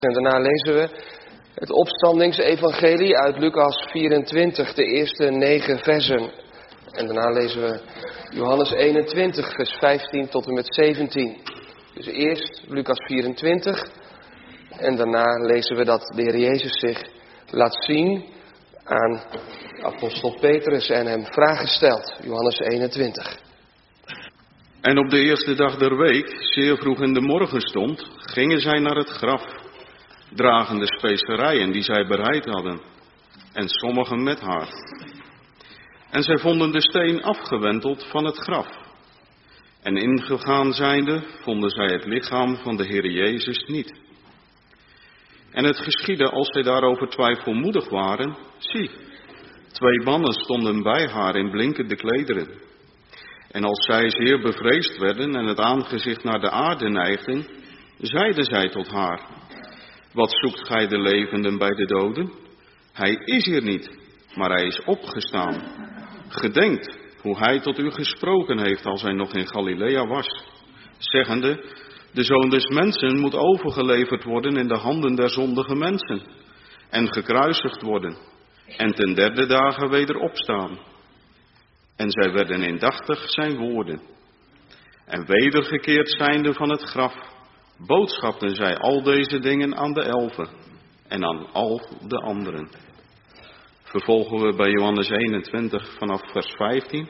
En daarna lezen we het opstandingsevangelie uit Lucas 24, de eerste 9 versen. En daarna lezen we Johannes 21, vers 15 tot en met 17. Dus eerst Lucas 24 en daarna lezen we dat de Heer Jezus zich laat zien aan apostel Petrus en hem vragen stelt. Johannes 21. En op de eerste dag der week, zeer vroeg in de morgenstond, gingen zij naar het graf, dragende specerijen die zij bereid hadden, en sommigen met haar. En zij vonden de steen afgewenteld van het graf. En ingegaan zijnde, vonden zij het lichaam van de Heer Jezus niet. En het geschiedde, als zij daarover twijfelmoedig waren, zie, 2 mannen stonden bij haar in blinkende klederen. En als zij zeer bevreesd werden en het aangezicht naar de aarde neigden, zeiden zij tot haar: wat zoekt gij de levenden bij de doden? Hij is hier niet, maar hij is opgestaan. Gedenkt hoe hij tot u gesproken heeft als hij nog in Galilea was, zeggende: de Zoon des Mensen moet overgeleverd worden in de handen der zondige mensen, en gekruisigd worden, en ten 3e dagen weder opstaan. En zij werden indachtig zijn woorden. En wedergekeerd zijnde van het graf, boodschapten zij al deze dingen aan de 11 en aan al de anderen. Vervolgen we bij Johannes 21 vanaf vers 15.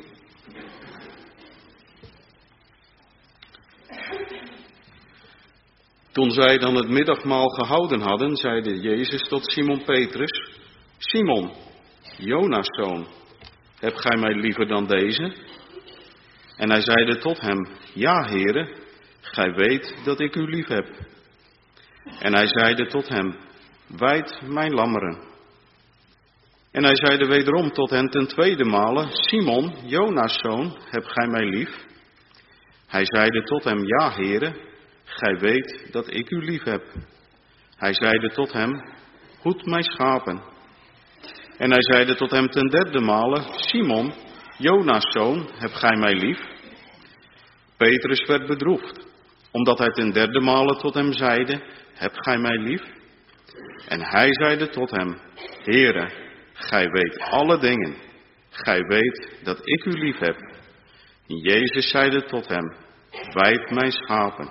Toen zij dan het middagmaal gehouden hadden, zeide Jezus tot Simon Petrus: Simon, Jonas' zoon, heb gij mij liever dan deze? En hij zeide tot hem: ja, Heere, gij weet dat ik u lief heb. En hij zeide tot hem: wijd mijn lammeren. En hij zeide wederom tot hen ten 2e male: Simon, Jonas' zoon, heb gij mij lief? Hij zeide tot hem: ja, Heere, gij weet dat ik u lief heb. Hij zeide tot hem: hoed mijn schapen. En hij zeide tot hem ten 3e male: Simon, Jonas' zoon, heb gij mij lief? Petrus werd bedroefd, omdat hij ten 3e male tot hem zeide: heb gij mij lief? En hij zeide tot hem: Heere, gij weet alle dingen. Gij weet dat ik u lief heb. En Jezus zeide tot hem: wijd mijn schapen.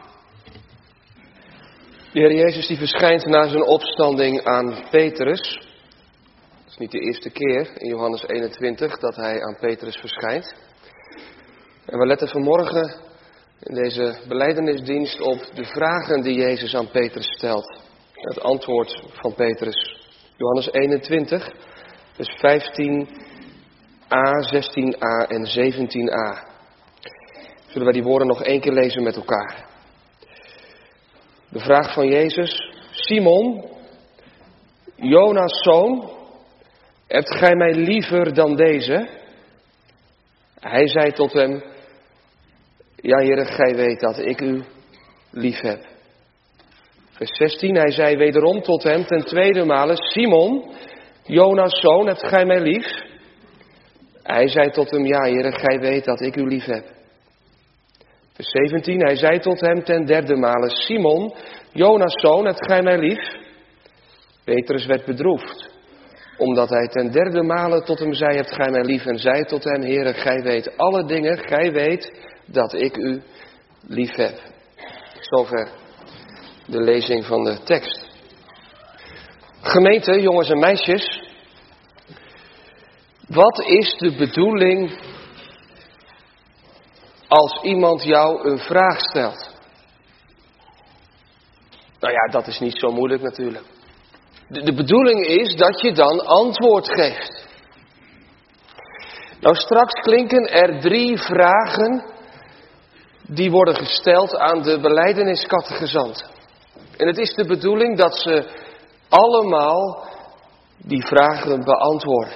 De Heer Jezus die verschijnt na zijn opstanding aan Petrus. Het is niet de eerste keer in Johannes 21 dat hij aan Petrus verschijnt. En we letten vanmorgen in deze belijdenisdienst op de vragen die Jezus aan Petrus stelt. Het antwoord van Petrus. Johannes 21, vers 15a, 16a en 17a. Zullen wij die woorden nog 1 keer lezen met elkaar? De vraag van Jezus: Simon, Jonas' zoon, hebt gij mij liever dan deze? Hij zei tot hem: ja, Heere, gij weet dat ik u lief heb. Vers 16, hij zei wederom tot hem ten 2e male: Simon, Jonas' zoon, hebt gij mij lief? Hij zei tot hem: ja, Heere, gij weet dat ik u lief heb. Vers 17, hij zei tot hem ten 3e male: Simon, Jonas' zoon, hebt gij mij lief? Petrus werd bedroefd, omdat hij ten 3e male tot hem zei: hebt gij mij lief? En zei tot hem: Heere, gij weet alle dingen, gij weet dat ik u lief heb. Zover de lezing van de tekst. Gemeente, jongens en meisjes, wat is de bedoeling als iemand jou een vraag stelt? Nou ja, dat is niet zo moeilijk natuurlijk. De bedoeling is dat je dan antwoord geeft. Nou, straks klinken er 3 vragen die worden gesteld aan de belijdeniscategezanten. En het is de bedoeling dat ze allemaal die vragen beantwoorden.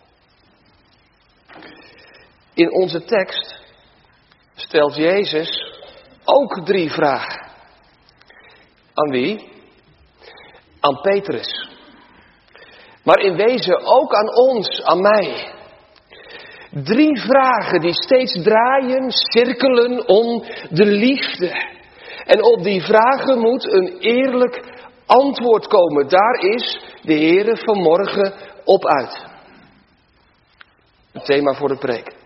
In onze tekst stelt Jezus ook 3 vragen. Aan wie? Aan Petrus. Maar in wezen ook aan ons, aan mij. 3 vragen die steeds draaien, cirkelen om de liefde. En op die vragen moet een eerlijk antwoord komen. Daar is de Heere vanmorgen op uit. Het thema voor de preek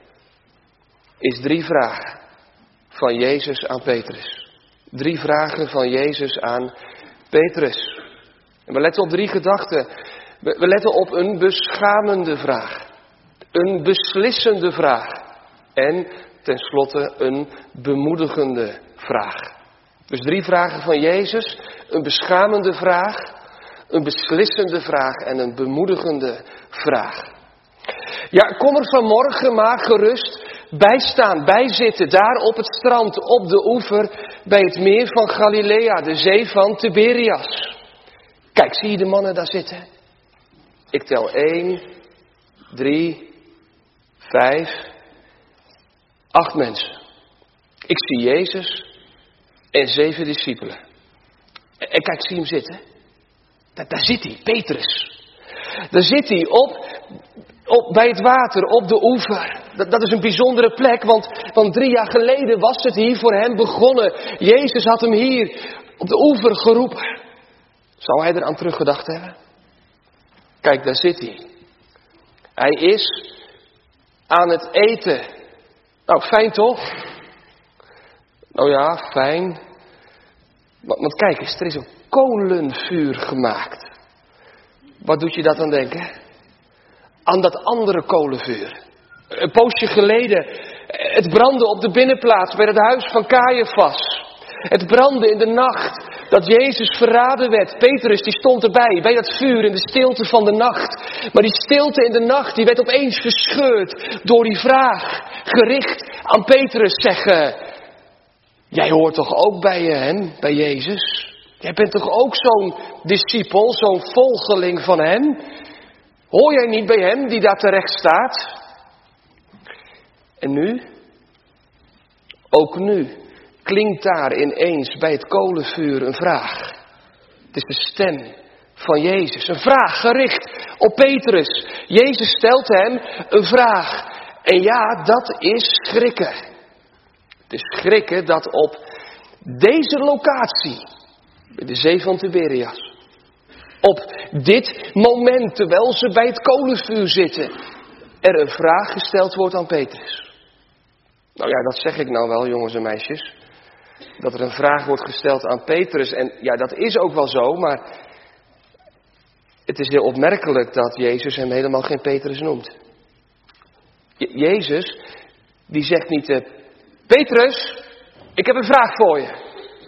is 3 vragen van Jezus aan Petrus. 3 vragen van Jezus aan Petrus. En we letten op 3 gedachten. We letten op een beschamende vraag. Een beslissende vraag. En tenslotte een bemoedigende vraag. Dus 3 vragen van Jezus. Een beschamende vraag. Een beslissende vraag en een bemoedigende vraag. Ja, kom er vanmorgen maar gerust bij staan, bij zitten. Daar op het strand, op de oever, bij het meer van Galilea, de zee van Tiberias. Kijk, zie je de mannen daar zitten? Ik tel 1, 3, 5, 8 mensen. Ik zie Jezus en 7 discipelen. En kijk, zie hem zitten. Daar zit hij, Petrus. Daar zit hij bij het water, op de oever. Dat is een bijzondere plek, want 3 jaar geleden was het hier voor hem begonnen. Jezus had hem hier op de oever geroepen. Zou hij eraan teruggedacht hebben? Kijk, daar zit hij. Hij is aan het eten. Nou, fijn toch? Nou ja, fijn. Want kijk eens, er is een kolenvuur gemaakt. Wat doet je dat aan denken? Aan dat andere kolenvuur. Een poosje geleden, het brandde op de binnenplaats bij het huis van Caiaphas. Het brandde in de nacht dat Jezus verraden werd. Petrus die stond erbij, bij dat vuur in de stilte van de nacht. Maar die stilte in de nacht, die werd opeens gescheurd door die vraag. Gericht aan Petrus zeggen: jij hoort toch ook bij hem, bij Jezus? Jij bent toch ook zo'n discipel, zo'n volgeling van hem? Hoor jij niet bij hem die daar terecht staat? En nu? Ook nu klinkt daar ineens bij het kolenvuur een vraag. Het is de stem van Jezus. Een vraag gericht op Petrus. Jezus stelt hem een vraag. En ja, dat is schrikken. Het is schrikken dat op deze locatie, bij de zee van Tiberias, op dit moment, terwijl ze bij het kolenvuur zitten, er een vraag gesteld wordt aan Petrus. Nou ja, dat zeg ik nou wel, jongens en meisjes. Dat er een vraag wordt gesteld aan Petrus. En ja, dat is ook wel zo, maar het is heel opmerkelijk dat Jezus hem helemaal geen Petrus noemt. Jezus, die zegt niet: Petrus, ik heb een vraag voor je.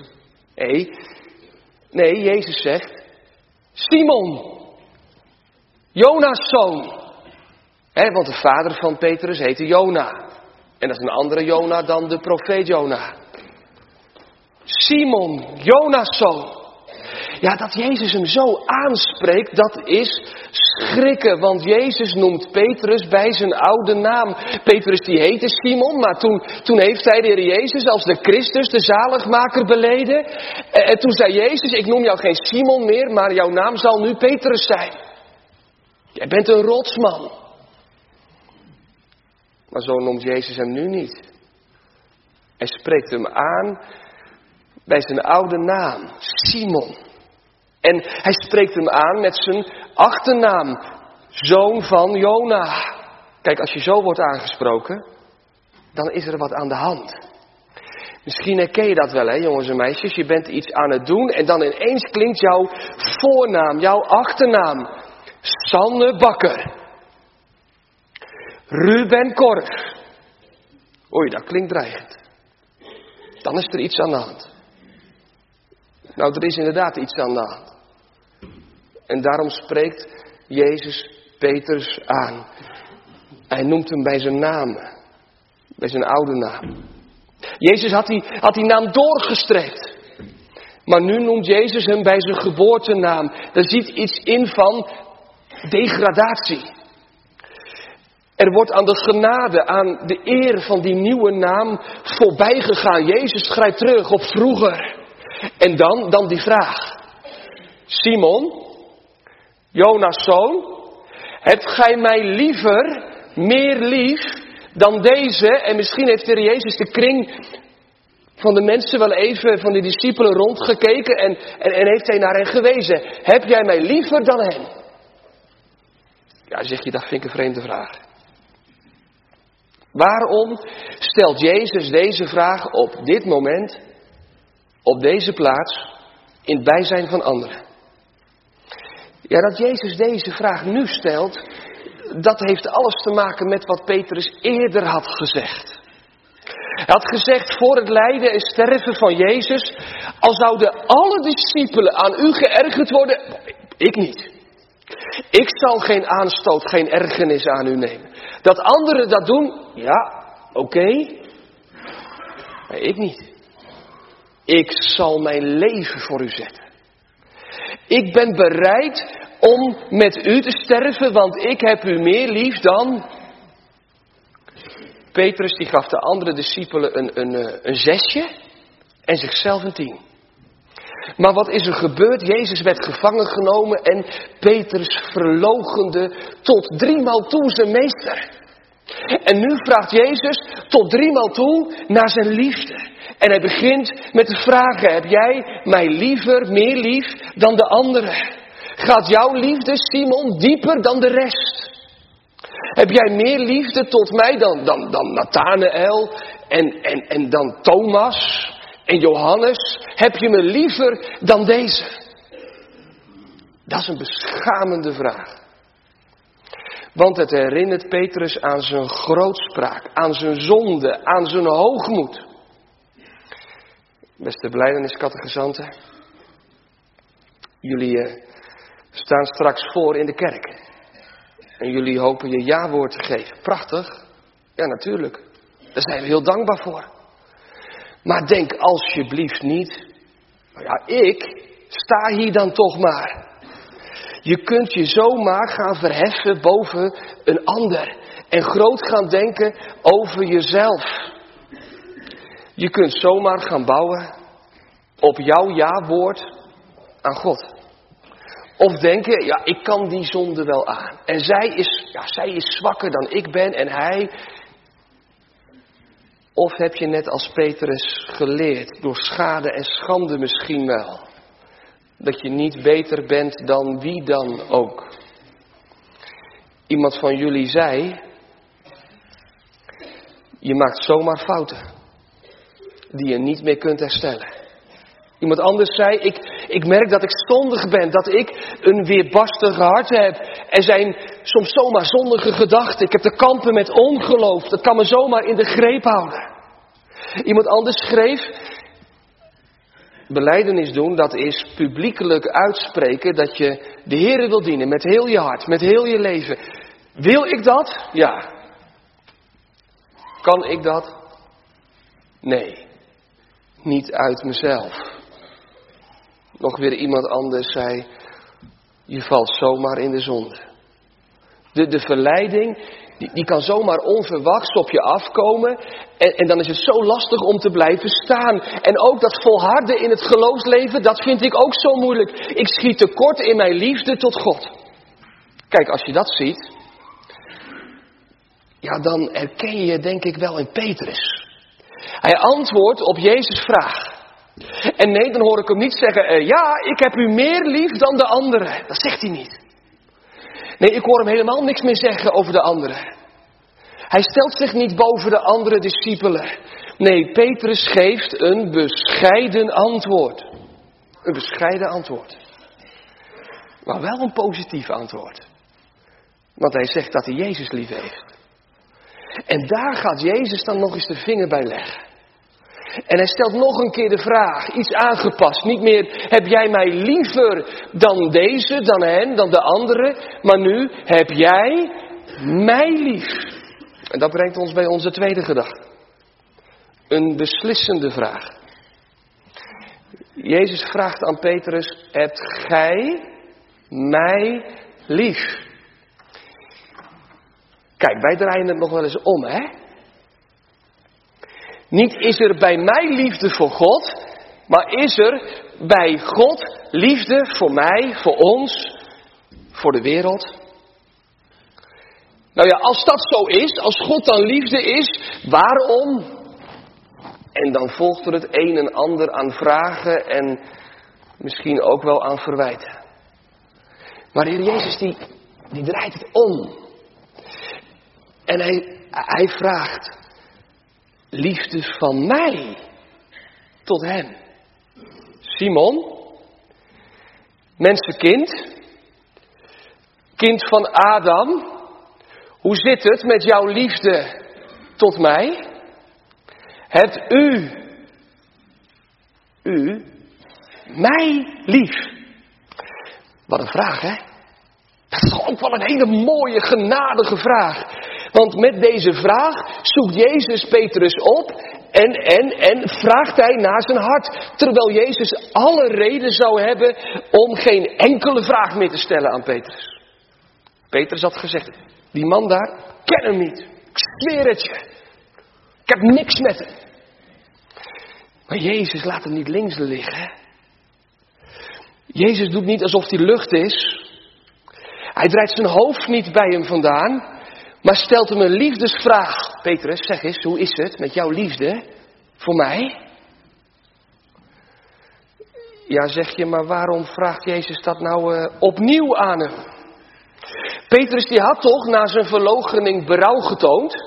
Nee, Jezus zegt: Simon, Jona's zoon. Want de vader van Petrus heette Jona. En dat is een andere Jona dan de profeet Jona. Simon, Jona's zoon. Ja, dat Jezus hem zo aanspreekt, dat is schrikken. Want Jezus noemt Petrus bij zijn oude naam. Petrus die heette Simon, maar toen heeft hij de Heer Jezus als de Christus, de zaligmaker, beleden. En toen zei Jezus: ik noem jou geen Simon meer, maar jouw naam zal nu Petrus zijn. Jij bent een rotsman. Maar zo noemt Jezus hem nu niet. Hij spreekt hem aan bij zijn oude naam, Simon. En hij spreekt hem aan met zijn achternaam, zoon van Jona. Kijk, als je zo wordt aangesproken, dan is er wat aan de hand. Misschien herken je dat wel, hè, jongens en meisjes. Je bent iets aan het doen en dan ineens klinkt jouw voornaam, jouw achternaam. Sanne Bakker. Ruben Korf. Oei, dat klinkt dreigend. Dan is er iets aan de hand. Nou, er is inderdaad iets aan de hand. En daarom spreekt Jezus Petrus aan. Hij noemt hem bij zijn naam. Bij zijn oude naam. Jezus had die naam doorgestreekt. Maar nu noemt Jezus hem bij zijn geboortenaam. Daar zit iets in van degradatie. Er wordt aan de genade, aan de eer van die nieuwe naam voorbij gegaan. Jezus grijpt terug op vroeger. En dan die vraag. Simon, Jona's zoon, hebt gij mij meer lief dan deze? En misschien heeft de Heer Jezus de kring van de mensen wel even, van de discipelen rondgekeken en heeft hij naar hen gewezen. Heb jij mij liever dan hen? Ja, zeg je, dat vind ik een vreemde vraag. Waarom stelt Jezus deze vraag op dit moment, op deze plaats, in het bijzijn van anderen? Ja, dat Jezus deze vraag nu stelt, dat heeft alles te maken met wat Petrus eerder had gezegd. Hij had gezegd voor het lijden en sterven van Jezus, al zouden alle discipelen aan u geërgerd worden, ik niet. Ik zal geen aanstoot, geen ergernis aan u nemen. Dat anderen dat doen, ja, oké. Maar ik niet. Ik zal mijn leven voor u zetten. Ik ben bereid om met u te sterven, want ik heb u meer lief dan... Petrus die gaf de andere discipelen een 6 en zichzelf een 10. Maar wat is er gebeurd? Jezus werd gevangen genomen en Petrus verloochende tot 3 maal toe zijn meester. En nu vraagt Jezus tot 3 maal toe naar zijn liefde. En hij begint met te vragen, heb jij mij liever, meer lief dan de anderen? Gaat jouw liefde, Simon, dieper dan de rest? Heb jij meer liefde tot mij dan Nathanael en dan Thomas en Johannes? Heb je me liever dan deze? Dat is een beschamende vraag. Want het herinnert Petrus aan zijn grootspraak, aan zijn zonde, aan zijn hoogmoed. Beste belijdeniscatechisanten, jullie staan straks voor in de kerk. En jullie hopen je ja-woord te geven. Prachtig. Ja, natuurlijk. Daar zijn we heel dankbaar voor. Maar denk alsjeblieft niet, nou ja, ik sta hier dan toch maar. Je kunt je zomaar gaan verheffen boven een ander. En groot gaan denken over jezelf. Je kunt zomaar gaan bouwen op jouw ja-woord aan God. Of denken, ja, ik kan die zonde wel aan. En zij is zwakker dan ik ben en hij. Of heb je net als Petrus geleerd, door schade en schande misschien wel, dat je niet beter bent dan wie dan ook. Iemand van jullie zei, je maakt zomaar fouten die je niet meer kunt herstellen. Iemand anders zei, ik merk dat ik zondig ben, dat ik een weerbarstig hart heb. Er zijn soms zomaar zondige gedachten. Ik heb te kampen met ongeloof. Dat kan me zomaar in de greep houden. Iemand anders schreef, belijdenis doen, dat is publiekelijk uitspreken dat je de Heere wil dienen met heel je hart, met heel je leven. Wil ik dat? Ja. Kan ik dat? Nee. Niet uit mezelf. Nog weer iemand anders zei, je valt zomaar in de zonde. De verleiding, die kan zomaar onverwachts op je afkomen. En dan is het zo lastig om te blijven staan. En ook dat volharden in het geloofsleven, dat vind ik ook zo moeilijk. Ik schiet tekort in mijn liefde tot God. Kijk, als je dat ziet, ja, dan herken je denk ik wel in Petrus. Hij antwoordt op Jezus' vraag. En nee, dan hoor ik hem niet zeggen, ja, ik heb u meer lief dan de anderen. Dat zegt hij niet. Nee, ik hoor hem helemaal niks meer zeggen over de anderen. Hij stelt zich niet boven de andere discipelen. Nee, Petrus geeft een bescheiden antwoord. Een bescheiden antwoord. Maar wel een positief antwoord. Want hij zegt dat hij Jezus lief heeft. En daar gaat Jezus dan nog eens de vinger bij leggen. En hij stelt nog een keer de vraag, iets aangepast. Niet meer, heb jij mij liever dan deze, dan hen, dan de anderen. Maar nu, heb jij mij lief? En dat brengt ons bij onze tweede gedachte. Een beslissende vraag. Jezus vraagt aan Petrus, hebt gij mij lief? Kijk, wij draaien het nog wel eens om, hè? Niet is er bij mij liefde voor God, maar is er bij God liefde voor mij, voor ons, voor de wereld? Nou ja, als dat zo is, als God dan liefde is, waarom En dan volgt er het een en ander aan vragen en misschien ook wel aan verwijten. Maar de Heer Jezus die draait het om. En hij vraagt liefde van mij tot hem. Simon, mensenkind, kind van Adam, hoe zit het met jouw liefde tot mij? Hebt u mij lief? Wat een vraag, hè? Dat is toch ook wel een hele mooie, genadige vraag. Want met deze vraag zoekt Jezus Petrus op en vraagt hij naar zijn hart. Terwijl Jezus alle reden zou hebben om geen enkele vraag meer te stellen aan Petrus. Petrus had gezegd, die man daar, ken hem niet. Ik zweer het je. Ik heb niks met hem. Maar Jezus laat hem niet links liggen. Jezus doet niet alsof hij lucht is. Hij draait zijn hoofd niet bij hem vandaan. Maar stelt hem een liefdesvraag. Petrus, zeg eens, hoe is het met jouw liefde voor mij? Ja, zeg je, maar waarom vraagt Jezus dat nou opnieuw aan hem? Petrus die had toch na zijn verloochening berouw getoond.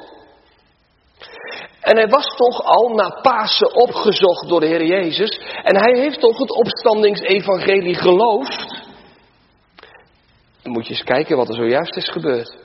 En hij was toch al na Pasen opgezocht door de Heer Jezus. En hij heeft toch het opstandingsevangelie geloofd. Dan moet je eens kijken wat er zojuist is gebeurd.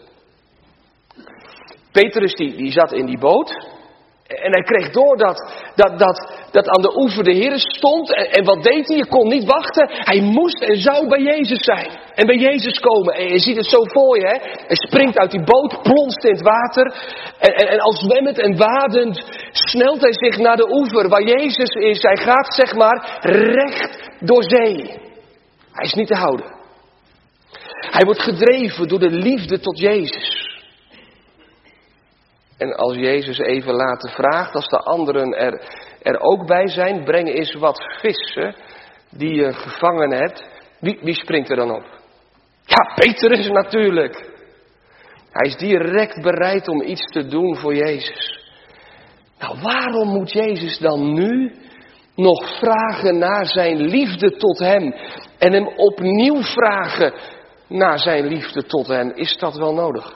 Petrus die zat in die boot. En hij kreeg door dat aan de oever de Heer stond. En wat deed hij? Je kon niet wachten. Hij moest en zou bij Jezus zijn. En bij Jezus komen. En je ziet het zo voor je. Hè? Hij springt uit die boot, plonst in het water. En als zwemmend en wadend snelt hij zich naar de oever waar Jezus is. Hij gaat zeg maar recht door zee. Hij is niet te houden. Hij wordt gedreven door de liefde tot Jezus. En als Jezus even later vraagt, als de anderen er ook bij zijn, breng eens wat vissen die je gevangen hebt. Wie springt er dan op? Ja, Petrus natuurlijk. Hij is direct bereid om iets te doen voor Jezus. Nou, waarom moet Jezus dan nu nog vragen naar zijn liefde tot hem? En hem opnieuw vragen naar zijn liefde tot hem? Is dat wel nodig?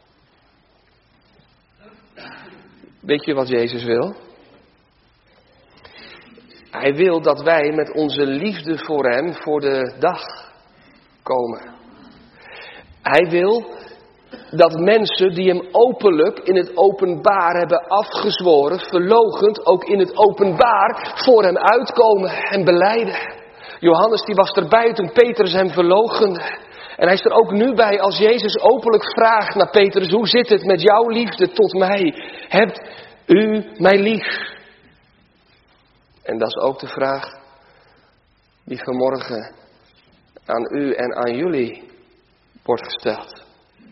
Weet je wat Jezus wil? Hij wil dat wij met onze liefde voor hem voor de dag komen. Hij wil dat mensen die hem openlijk in het openbaar hebben afgezworen, verloochend ook in het openbaar voor hem uitkomen en belijden. Johannes die was erbij toen Petrus hem verloochende. En hij is er ook nu bij als Jezus openlijk vraagt naar Petrus, hoe zit het met jouw liefde tot mij? Hebt u mij lief? En dat is ook de vraag die vanmorgen aan u en aan jullie wordt gesteld.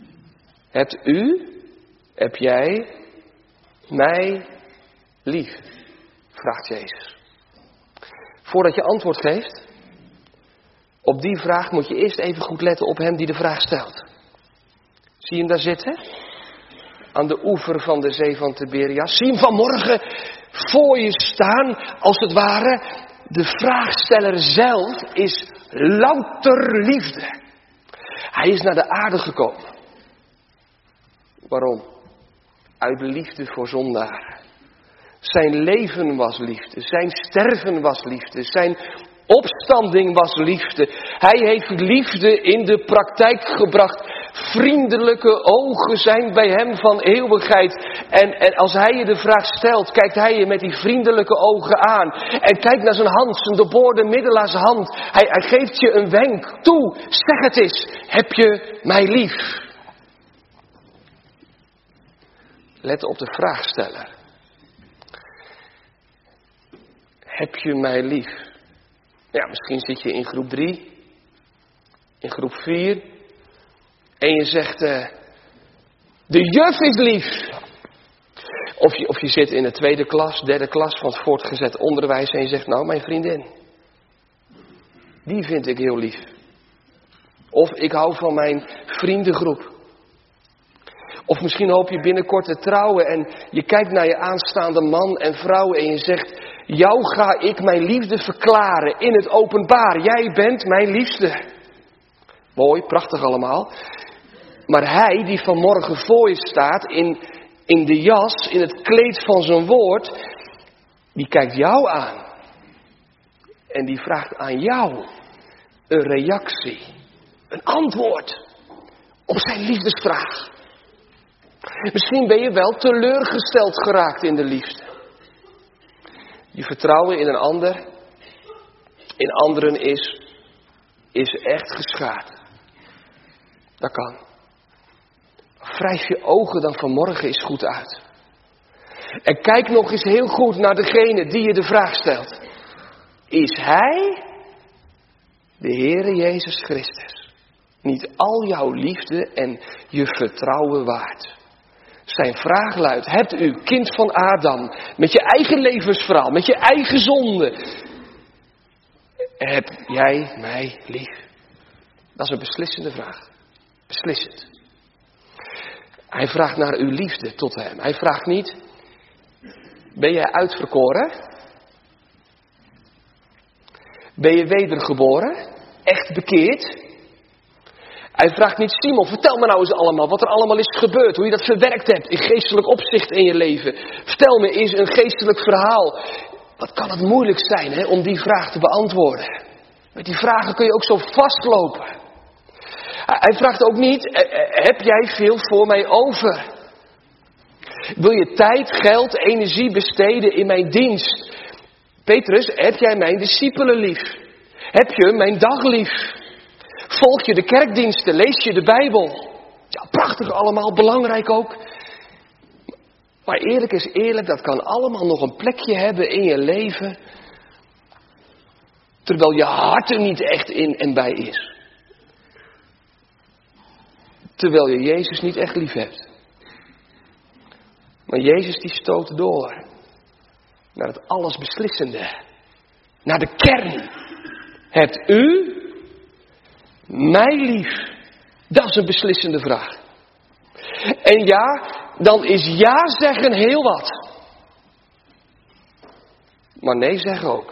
Heb jij mij lief? Vraagt Jezus. Voordat je antwoord geeft op die vraag moet je eerst even goed letten op hem die de vraag stelt. Zie je hem daar zitten? Aan de oever van de zee van Tiberias. Zie hem vanmorgen voor je staan. Als het ware, de vraagsteller zelf is louter liefde. Hij is naar de aarde gekomen. Waarom? Uit liefde voor zondaren. Zijn leven was liefde. Zijn sterven was liefde. Zijn opstanding was liefde. Hij heeft liefde in de praktijk gebracht. Vriendelijke ogen zijn bij hem van eeuwigheid. En als hij je de vraag stelt, kijkt hij je met die vriendelijke ogen aan. En kijk naar zijn hand, zijn doorboorde middelaarshand. Hij geeft je een wenk toe. Zeg het eens, heb je mij lief? Let op de vraagsteller. Heb je mij lief? Ja, misschien zit je in groep 3, in groep 4 en je zegt, de juf is lief. Of je zit in de 2e klas, 3e klas van het voortgezet onderwijs en je zegt, nou mijn vriendin, die vind ik heel lief. Of ik hou van mijn vriendengroep. Of misschien hoop je binnenkort te trouwen en je kijkt naar je aanstaande man en vrouw en je zegt: jou ga ik mijn liefde verklaren in het openbaar. Jij bent mijn liefste. Mooi, prachtig allemaal. Maar hij die vanmorgen voor je staat in de jas, in het kleed van zijn woord, die kijkt jou aan. En die vraagt aan jou een reactie, een antwoord op zijn liefdesvraag. Misschien ben je wel teleurgesteld geraakt in de liefde. Je vertrouwen in een ander, in anderen is echt geschaad. Dat kan. Wrijf je ogen dan vanmorgen eens goed uit. En kijk nog eens heel goed naar degene die je de vraag stelt. Is hij, de Heere Jezus Christus, niet al jouw liefde en je vertrouwen waard? Zijn vraag luidt: hebt u, kind van Adam, met je eigen levensverhaal, met je eigen zonde, heb jij mij lief? Dat is een beslissende vraag. Beslissend. Hij vraagt naar uw liefde tot hem. Hij vraagt niet: ben jij uitverkoren? Ben je wedergeboren? Echt bekeerd? Hij vraagt niet: Simon, vertel me nou eens allemaal wat er allemaal is gebeurd. Hoe je dat verwerkt hebt in geestelijk opzicht in je leven. Vertel me eens een geestelijk verhaal. Wat kan het moeilijk zijn, hè, om die vraag te beantwoorden. Met die vragen kun je ook zo vastlopen. Hij vraagt ook niet: heb jij veel voor mij over? Wil je tijd, geld, energie besteden in mijn dienst? Petrus, heb jij mijn discipelen lief? Heb je mijn dag lief? Volg je de kerkdiensten? Lees je de Bijbel? Ja, prachtig allemaal, belangrijk ook. Maar eerlijk is eerlijk, dat kan allemaal nog een plekje hebben in je leven, terwijl je hart er niet echt in en bij is. Terwijl je Jezus niet echt lief hebt. Maar Jezus die stoot door naar het allesbeslissende. Naar de kern. Hebt u mij lief? Dat is een beslissende vraag. En ja, dan is ja zeggen heel wat. Maar nee zeggen ook.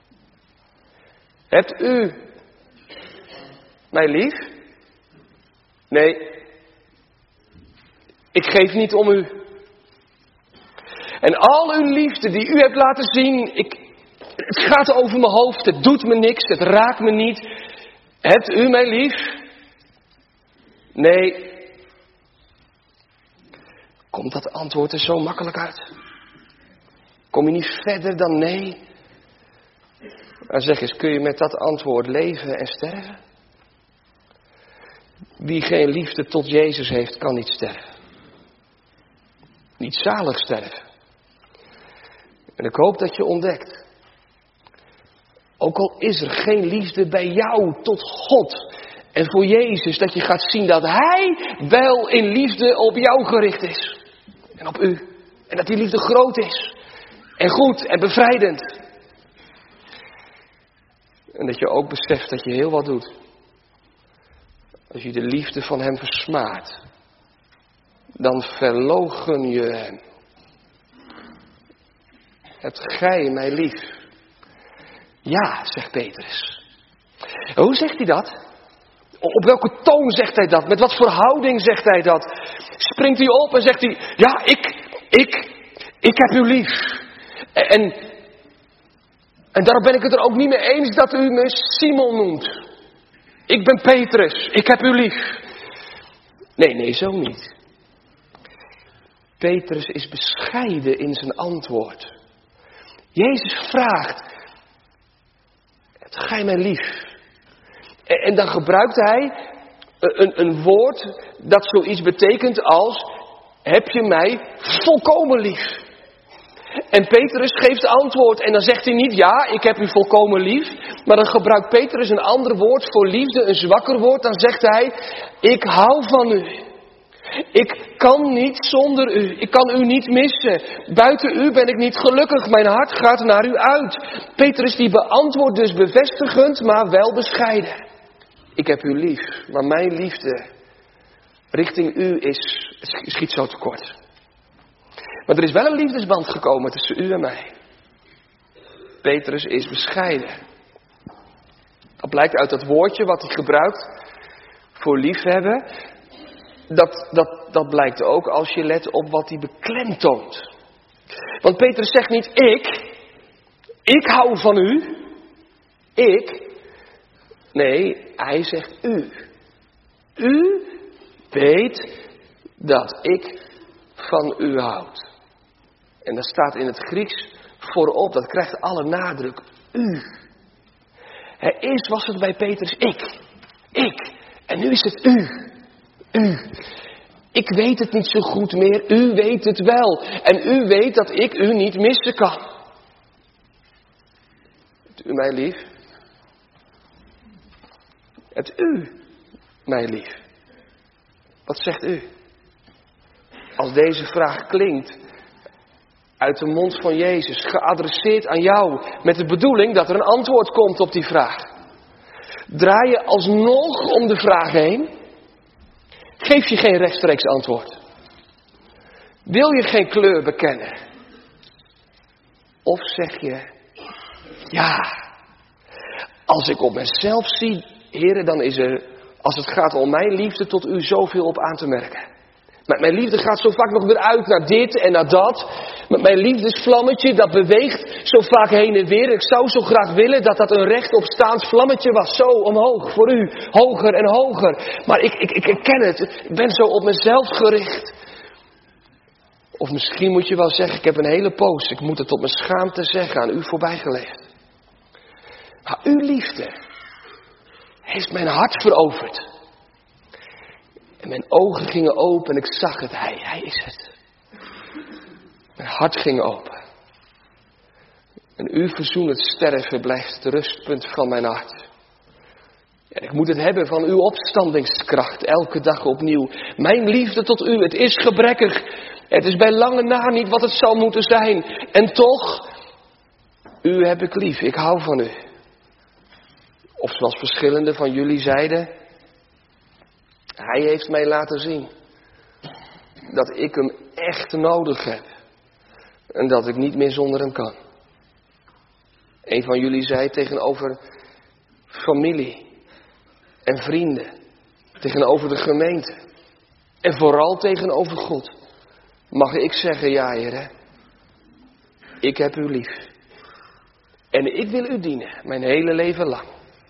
Hebt u mij lief? Nee. Ik geef niet om u. En al uw liefde die u hebt laten zien, het gaat over mijn hoofd, het doet me niks, het raakt me niet. Hebt u mij lief? Nee. Komt dat antwoord er zo makkelijk uit? Kom je niet verder dan nee? Maar zeg eens, kun je met dat antwoord leven en sterven? Wie geen liefde tot Jezus heeft, kan niet sterven. Niet zalig sterven. En ik hoop dat je ontdekt, ook al is er geen liefde bij jou tot God en voor Jezus, dat je gaat zien dat Hij wel in liefde op jou gericht is. En op u. En dat die liefde groot is. En goed en bevrijdend. En dat je ook beseft dat je heel wat doet. Als je de liefde van Hem versmaakt, dan verloochen je Hem. Hebt gij mij lief? Ja, zegt Petrus. En hoe zegt hij dat? Op welke toon zegt hij dat? Met wat voor houding zegt hij dat? Springt hij op en zegt hij: ja, ik heb u lief. En daarom ben ik het er ook niet mee eens dat u me Simon noemt. Ik ben Petrus, ik heb u lief. Nee, zo niet. Petrus is bescheiden in zijn antwoord. Jezus vraagt: hebt gij mij lief? En dan gebruikt hij een woord dat zoiets betekent als: heb je mij volkomen lief? En Petrus geeft antwoord en dan zegt hij niet: ja, ik heb u volkomen lief. Maar dan gebruikt Petrus een ander woord voor liefde, een zwakker woord. Dan zegt hij: ik hou van u. Ik kan niet zonder u. Ik kan u niet missen. Buiten u ben ik niet gelukkig. Mijn hart gaat naar u uit. Petrus die beantwoordt dus bevestigend, maar wel bescheiden. Ik heb u lief, maar mijn liefde richting u schiet zo tekort. Maar er is wel een liefdesband gekomen tussen u en mij. Petrus is bescheiden. Dat blijkt uit dat woordje wat hij gebruikt voor liefhebben. Dat blijkt ook als je let op wat hij beklemtoont. Want Petrus zegt niet ik hou van u. Nee, hij zegt u. U weet dat ik van u houd. En dat staat in het Grieks voorop, dat krijgt alle nadruk. U. Eerst was het bij Petrus ik. En nu is het u. Ik weet het niet zo goed meer, u weet het wel. En u weet dat ik u niet missen kan. Hebt u mij lief? Hebt u mij lief? Wat zegt u? Als deze vraag klinkt uit de mond van Jezus, geadresseerd aan jou, met de bedoeling dat er een antwoord komt op die vraag. Draai je alsnog om de vraag heen? Geef je geen rechtstreeks antwoord? Wil je geen kleur bekennen? Of zeg je, ja, als ik op mezelf zie, heren, dan is er, als het gaat om mijn liefde, tot u zoveel op aan te merken. Maar mijn liefde gaat zo vaak nog weer uit naar dit en naar dat. Met mijn liefdesvlammetje, dat beweegt zo vaak heen en weer. Ik zou zo graag willen dat dat een rechtopstaand vlammetje was. Zo omhoog, voor u, hoger en hoger. Maar ik herken het, ik ben zo op mezelf gericht. Of misschien moet je wel zeggen, ik heb een hele poos, ik moet het op mijn schaamte zeggen, aan u voorbijgeleefd. Maar uw liefde heeft mijn hart veroverd. En mijn ogen gingen open en ik zag het. Hij is het. Mijn hart ging open. En uw verzoenend sterven blijft het rustpunt van mijn hart. En ik moet het hebben van uw opstandingskracht, elke dag opnieuw. Mijn liefde tot u, het is gebrekkig. Het is bij lange na niet wat het zou moeten zijn. En toch, u heb ik lief, ik hou van u. Of zoals verschillende van jullie zeiden, hij heeft mij laten zien dat ik hem echt nodig heb. En dat ik niet meer zonder hem kan. Een van jullie zei tegenover familie en vrienden, tegenover de gemeente en vooral tegenover God. Mag ik zeggen, ja Heer, ik heb u lief. En ik wil u dienen, mijn hele leven lang.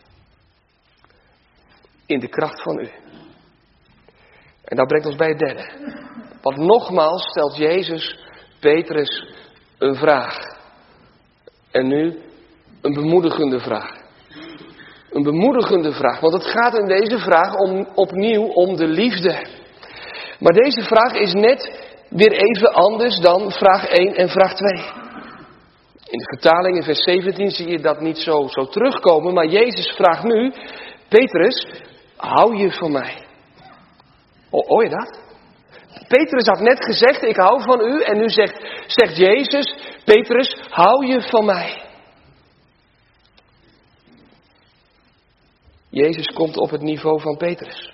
In de kracht van u. En dat brengt ons bij het derde. Want nogmaals stelt Jezus Petrus een vraag. En nu een bemoedigende vraag. Een bemoedigende vraag. Want het gaat in deze vraag opnieuw om de liefde. Maar deze vraag is net weer even anders dan vraag 1 en vraag 2. In de vertaling in vers 17 zie je dat niet zo terugkomen. Maar Jezus vraagt nu, Petrus, hou je van mij? Hoor je dat? Petrus had net gezegd, ik hou van u. En nu zegt Jezus, Petrus, hou je van mij? Jezus komt op het niveau van Petrus.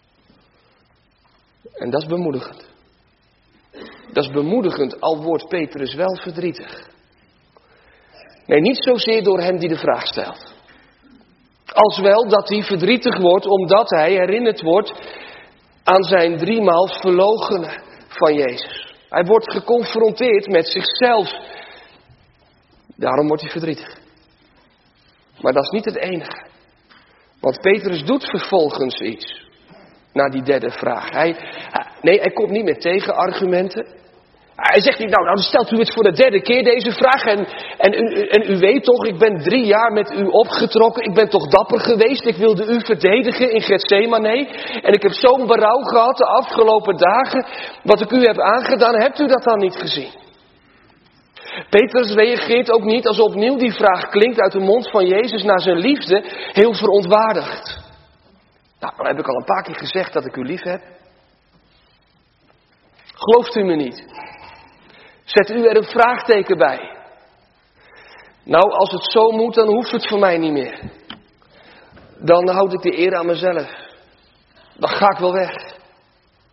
En dat is bemoedigend. Dat is bemoedigend, al wordt Petrus wel verdrietig. Nee, niet zozeer door hem die de vraag stelt. Als wel dat hij verdrietig wordt omdat hij herinnerd wordt aan zijn 3 maal verloochenen van Jezus. Hij wordt geconfronteerd met zichzelf. Daarom wordt hij verdrietig. Maar dat is niet het enige. Want Petrus doet vervolgens iets. Na die derde vraag. Hij komt niet met tegenargumenten. Hij zegt niet, nou dan stelt u het voor de 3e keer deze vraag. En u weet toch, ik ben 3 jaar met u opgetrokken. Ik ben toch dapper geweest. Ik wilde u verdedigen in Getsemane. En ik heb zo'n berouw gehad de afgelopen dagen. Wat ik u heb aangedaan, hebt u dat dan niet gezien? Petrus reageert ook niet als opnieuw die vraag klinkt uit de mond van Jezus naar zijn liefde, heel verontwaardigd. Nou, dan heb ik al een paar keer gezegd dat ik u lief heb. Gelooft u me niet? Zet u er een vraagteken bij. Nou, als het zo moet, dan hoeft het voor mij niet meer. Dan houd ik de eer aan mezelf. Dan ga ik wel weg.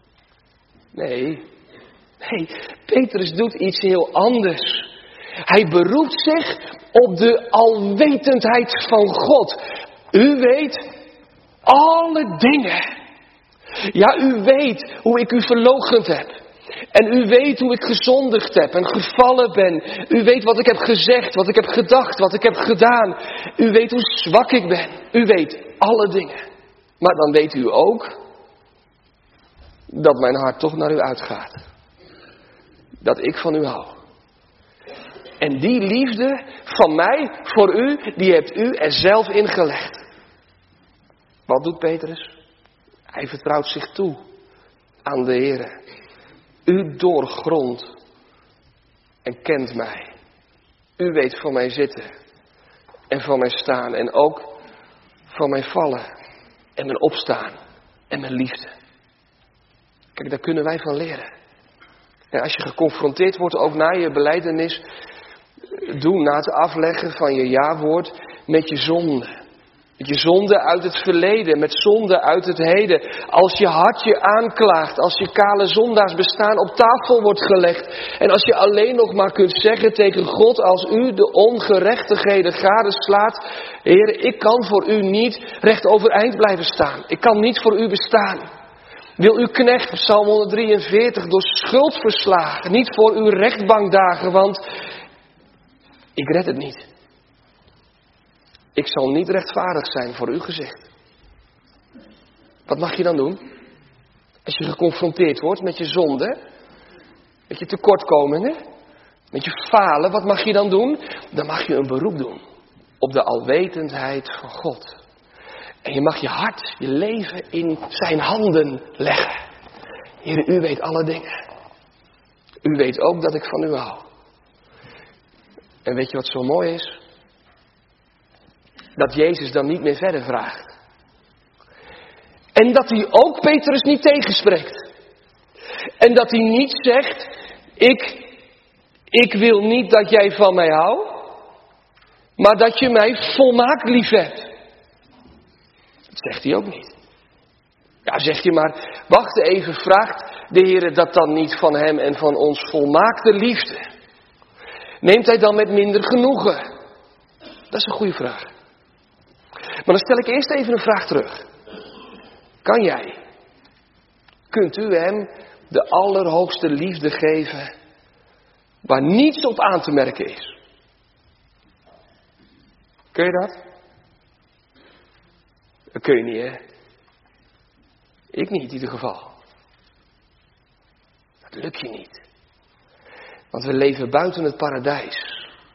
Nee, Petrus doet iets heel anders. Hij beroept zich op de alwetendheid van God. U weet alle dingen. Ja, u weet hoe ik u verloochend heb. En u weet hoe ik gezondigd heb en gevallen ben. U weet wat ik heb gezegd, wat ik heb gedacht, wat ik heb gedaan. U weet hoe zwak ik ben. U weet alle dingen. Maar dan weet u ook dat mijn hart toch naar u uitgaat. Dat ik van u hou. En die liefde van mij voor u, die hebt u er zelf ingelegd. Wat doet Petrus? Hij vertrouwt zich toe aan de Heere. U doorgrondt en kent mij. U weet van mij zitten en van mij staan en ook van mijn vallen en mijn opstaan en mijn liefde. Kijk, daar kunnen wij van leren. En als je geconfronteerd wordt ook na je belijdenis, doe na het afleggen van je ja-woord met je zonde. Met je zonde uit het verleden, met zonde uit het heden. Als je hart je aanklaagt, als je kale zondaars bestaan op tafel wordt gelegd. En als je alleen nog maar kunt zeggen tegen God, als u de ongerechtigheden gadeslaat. Heer, ik kan voor u niet recht overeind blijven staan. Ik kan niet voor u bestaan. Wil uw knecht, Psalm 143, door schuld verslagen. Niet voor uw rechtbank dagen, want ik red het niet. Ik zal niet rechtvaardig zijn voor uw gezicht. Wat mag je dan doen? Als je geconfronteerd wordt met je zonde, met je tekortkomingen, met je falen, wat mag je dan doen? Dan mag je een beroep doen op de alwetendheid van God. En je mag je hart, je leven in zijn handen leggen. Heer, u weet alle dingen. U weet ook dat ik van u hou. En weet je wat zo mooi is? Dat Jezus dan niet meer verder vraagt. En dat hij ook Petrus niet tegenspreekt. En dat hij niet zegt, ik wil niet dat jij van mij houdt, maar dat je mij volmaakt lief hebt. Dat zegt hij ook niet. Ja, zeg je maar, wacht even, vraagt de Heer dat dan niet van hem en van ons volmaakte liefde? Neemt hij dan met minder genoegen? Dat is een goede vraag. Maar dan stel ik eerst even een vraag terug. Kunt u hem de allerhoogste liefde geven waar niets op aan te merken is? Kun je dat? Dat kun je niet, hè? Ik niet in ieder geval. Dat lukt je niet. Want we leven buiten het paradijs.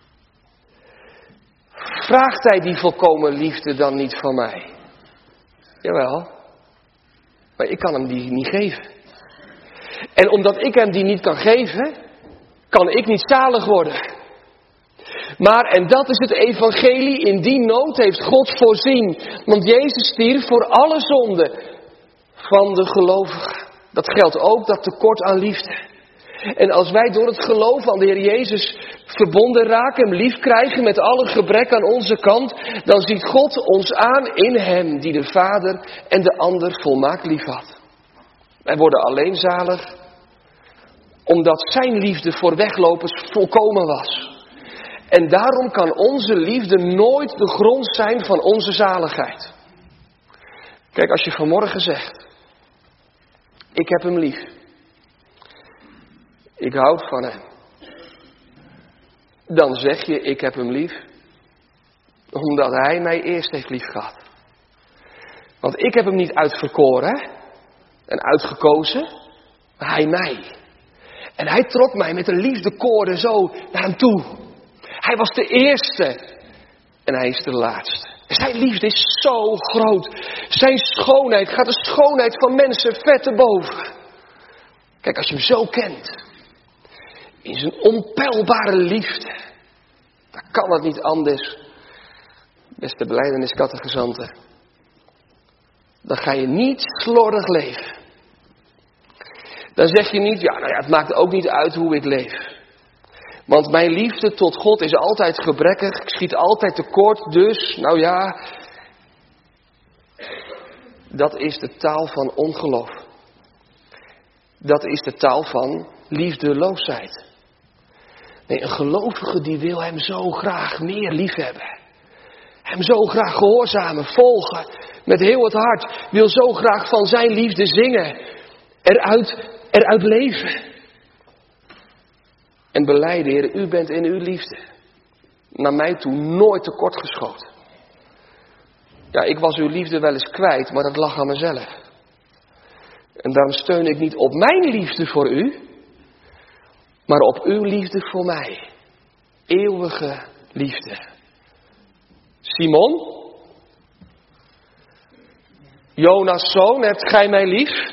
Vraagt hij die volkomen liefde dan niet van mij? Jawel. Maar ik kan hem die niet geven. En omdat ik hem die niet kan geven, kan ik niet zalig worden. Maar, en dat is het evangelie, in die nood heeft God voorzien. Want Jezus stierf voor alle zonden van de gelovigen. Dat geldt ook, dat tekort aan liefde. En als wij door het geloof aan de Heer Jezus verbonden raken, hem lief krijgen met alle gebrek aan onze kant, dan ziet God ons aan in hem die de Vader en de ander volmaakt lief had. Wij worden alleen zalig omdat zijn liefde voor weglopers volkomen was. En daarom kan onze liefde nooit de grond zijn van onze zaligheid. Kijk, als je vanmorgen zegt, ik heb hem lief. Ik houd van hem. Dan zeg je, ik heb hem lief. Omdat hij mij eerst heeft lief gehad. Want ik heb hem niet uitverkoren en uitgekozen. Maar hij mij. En hij trok mij met een liefdekoorden zo naar hem toe. Hij was de eerste. En hij is de laatste. Zijn liefde is zo groot. Zijn schoonheid gaat de schoonheid van mensen ver te boven. Kijk, als je hem zo kent. In zijn onpeilbare liefde. Dan kan het niet anders. Beste belijdenis-catechizanten. Dan ga je niet slordig leven. Dan zeg je niet, het maakt ook niet uit hoe ik leef. Want mijn liefde tot God is altijd gebrekkig. Ik schiet altijd tekort. Dus, dat is de taal van ongeloof. Dat is de taal van liefdeloosheid. Nee, een gelovige die wil hem zo graag meer liefhebben. Hem zo graag gehoorzamen, volgen, met heel het hart. Wil zo graag van zijn liefde zingen. Eruit leven. En belijden, Heer, u bent in uw liefde naar mij toe nooit tekortgeschoten. Ja, ik was uw liefde wel eens kwijt, maar dat lag aan mezelf. En daarom steun ik niet op mijn liefde voor u, maar op uw liefde voor mij. Eeuwige liefde. Simon, Jonas' zoon, hebt gij mij lief?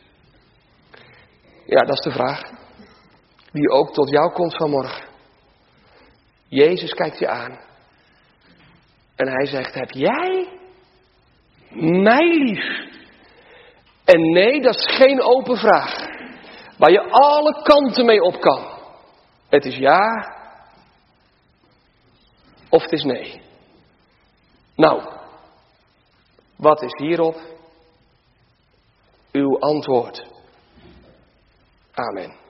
Ja, dat is de vraag. Die ook tot jou komt vanmorgen. Jezus kijkt je aan. En hij zegt, heb jij mij lief? En nee, dat is geen open vraag. Waar je alle kanten mee op kan. Het is ja. Of het is nee. Nou, wat is hierop uw antwoord? Amen.